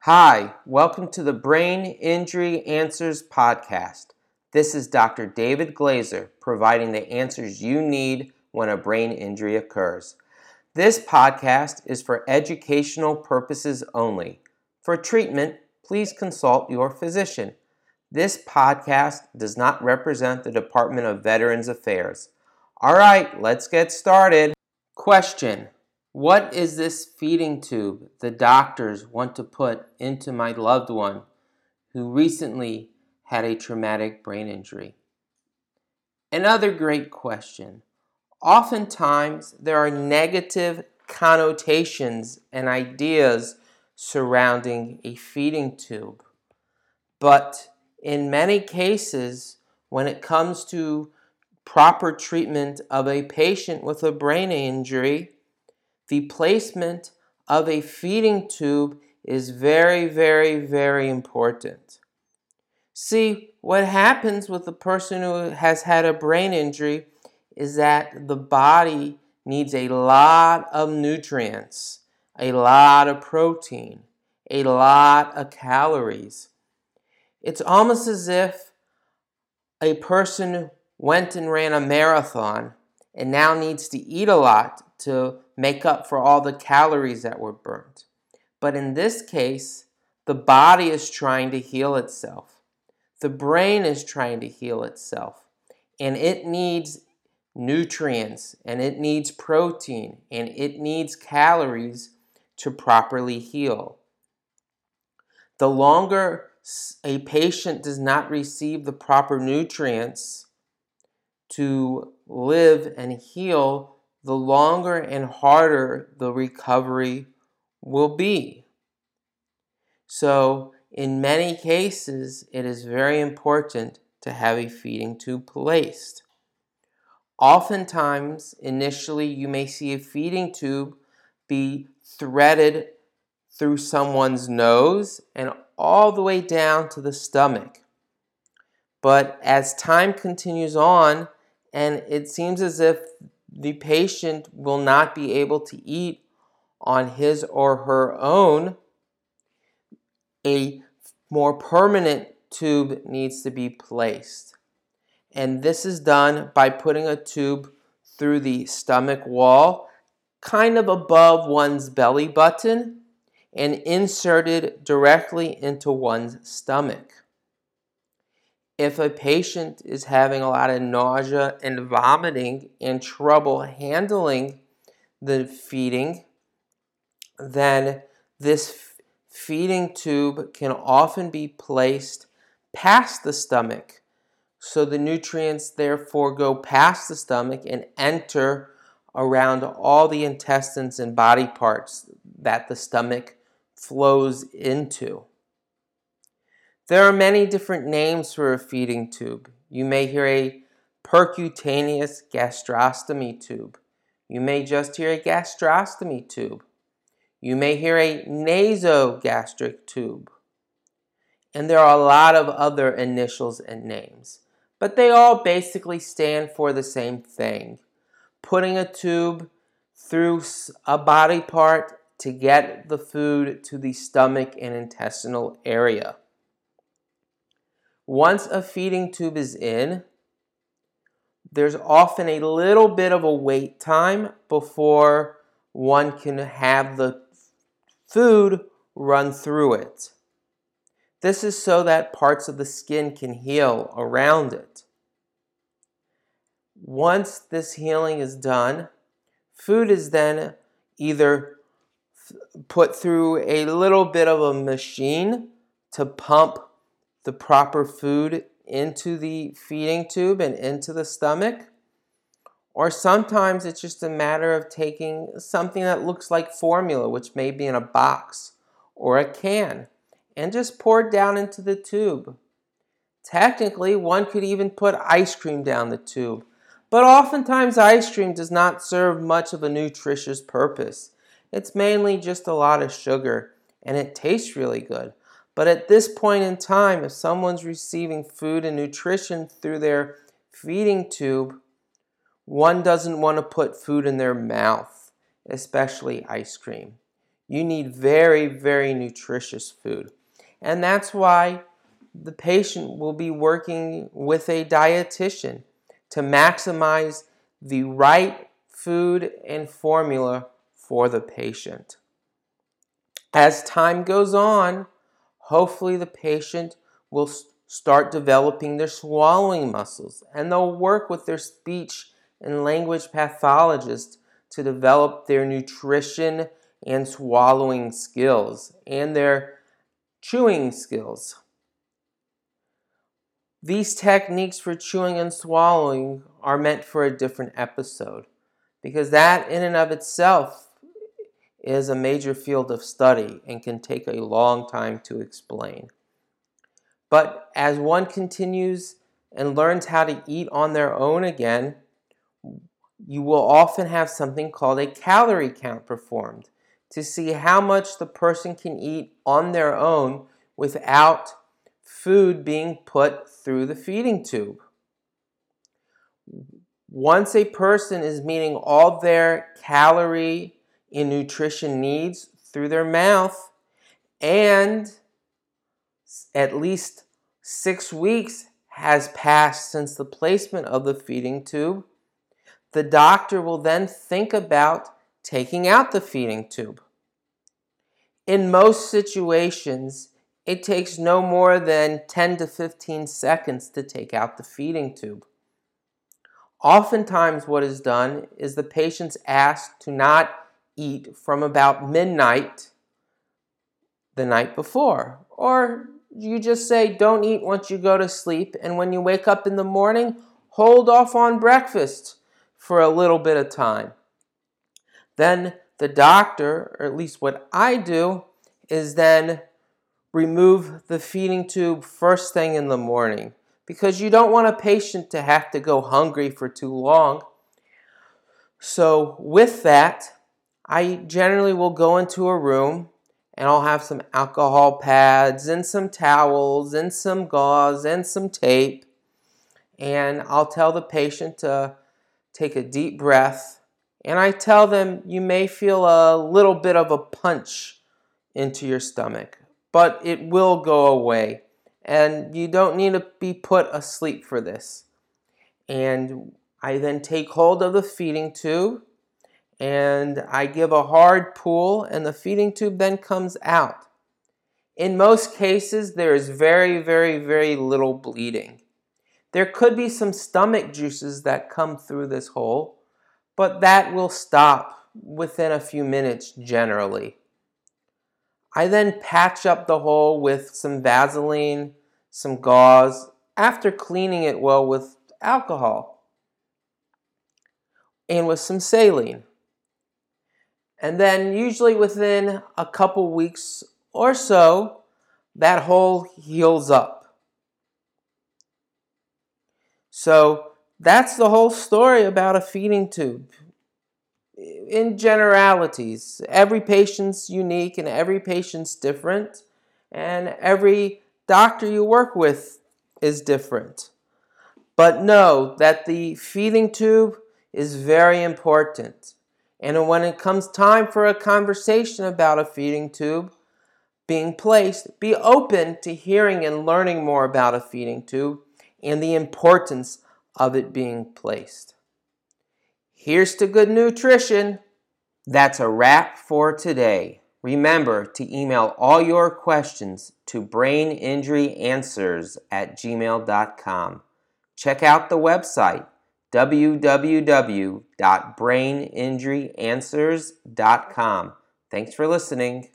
Hi, welcome to the Brain Injury Answers podcast. This is Dr. David Glazer providing the answers you need when a brain injury occurs. This podcast is for educational purposes only. For treatment, please consult your physician. This podcast does not represent the Department of Veterans Affairs. All right, let's get started. Question: what is this feeding tube the doctors want to put into my loved one who recently had a traumatic brain injury? Another great question. Oftentimes, there are negative connotations and ideas surrounding a feeding tube. But in many cases, when it comes to proper treatment of a patient with a brain injury, the placement of a feeding tube is very, very, very important. See, what happens with a person who has had a brain injury is that the body needs a lot of nutrients, a lot of protein, a lot of calories. It's almost as if a person went and ran a marathon and now needs to eat a lot to make up for all the calories that were burnt. But in this case, the body is trying to heal itself. The brain is trying to heal itself. And it needs nutrients, and it needs protein, and it needs calories to properly heal. The longer a patient does not receive the proper nutrients to live and heal, the longer and harder the recovery will be. So, in many cases, it is very important to have a feeding tube placed. Oftentimes, initially, you may see a feeding tube be threaded through someone's nose and all the way down to the stomach. But as time continues on, and it seems as if the patient will not be able to eat on his or her own, a more permanent tube needs to be placed. And this is done by putting a tube through the stomach wall, kind of above one's belly button, and inserted directly into one's stomach. If a patient is having a lot of nausea and vomiting and trouble handling the feeding, then this feeding tube can often be placed past the stomach. So the nutrients therefore go past the stomach and enter around all the intestines and body parts that the stomach flows into. There are many different names for a feeding tube. You may hear a percutaneous gastrostomy tube. You may just hear a gastrostomy tube. You may hear a nasogastric tube. And there are a lot of other initials and names. But they all basically stand for the same thing. Putting a tube through a body part to get the food to the stomach and intestinal area. Once a feeding tube is in, there's often a little bit of a wait time before one can have the food run through it. This is so that parts of the skin can heal around it. Once this healing is done, food is then either put through a little bit of a machine to pump the proper food into the feeding tube and into the stomach. Or sometimes it's just a matter of taking something that looks like formula, which may be in a box or a can, and just pour it down into the tube. Technically, one could even put ice cream down the tube, but oftentimes ice cream does not serve much of a nutritious purpose. It's mainly just a lot of sugar, and it tastes really good. But at this point in time, if someone's receiving food and nutrition through their feeding tube, one doesn't want to put food in their mouth, especially ice cream. You need very, very nutritious food. And that's why the patient will be working with a dietitian to maximize the right food and formula for the patient. As time goes on, hopefully the patient will start developing their swallowing muscles, and they'll work with their speech and language pathologist to develop their nutrition and swallowing skills and their chewing skills. These techniques for chewing and swallowing are meant for a different episode, because that in and of itself is a major field of study and can take a long time to explain. But as one continues and learns how to eat on their own again, you will often have something called a calorie count performed to see how much the person can eat on their own without food being put through the feeding tube. Once a person is meeting all their calorie and nutrition needs through their mouth, and at least 6 weeks has passed since the placement of the feeding tube, the doctor will then think about taking out the feeding tube. In most situations, it takes no more than 10 to 15 seconds to take out the feeding tube. Oftentimes what is done is the patient's asked to not eat from about midnight the night before. Or you just say don't eat once you go to sleep, and when you wake up in the morning, hold off on breakfast for a little bit of time. Then the doctor, or at least what I do, is then remove the feeding tube first thing in the morning, because you don't want a patient to have to go hungry for too long. So with that, I generally will go into a room and I'll have some alcohol pads and some towels and some gauze and some tape, and I'll tell the patient to take a deep breath, and I tell them you may feel a little bit of a punch into your stomach, but it will go away, and you don't need to be put asleep for this. And I then take hold of the feeding tube, and I give a hard pull, and the feeding tube then comes out. In most cases, there is very, very, very little bleeding. There could be some stomach juices that come through this hole, but that will stop within a few minutes generally. I then patch up the hole with some Vaseline, some gauze, after cleaning it well with alcohol and with some saline. And then usually within a couple weeks or so, that hole heals up. So that's the whole story about a feeding tube. In generalities, every patient's unique and every patient's different, and every doctor you work with is different. But know that the feeding tube is very important. And when it comes time for a conversation about a feeding tube being placed, be open to hearing and learning more about a feeding tube and the importance of it being placed. Here's to good nutrition. That's a wrap for today. Remember to email all your questions to braininjuryanswers@gmail.com. Check out the website www.braininjuryanswers.com. Thanks for listening.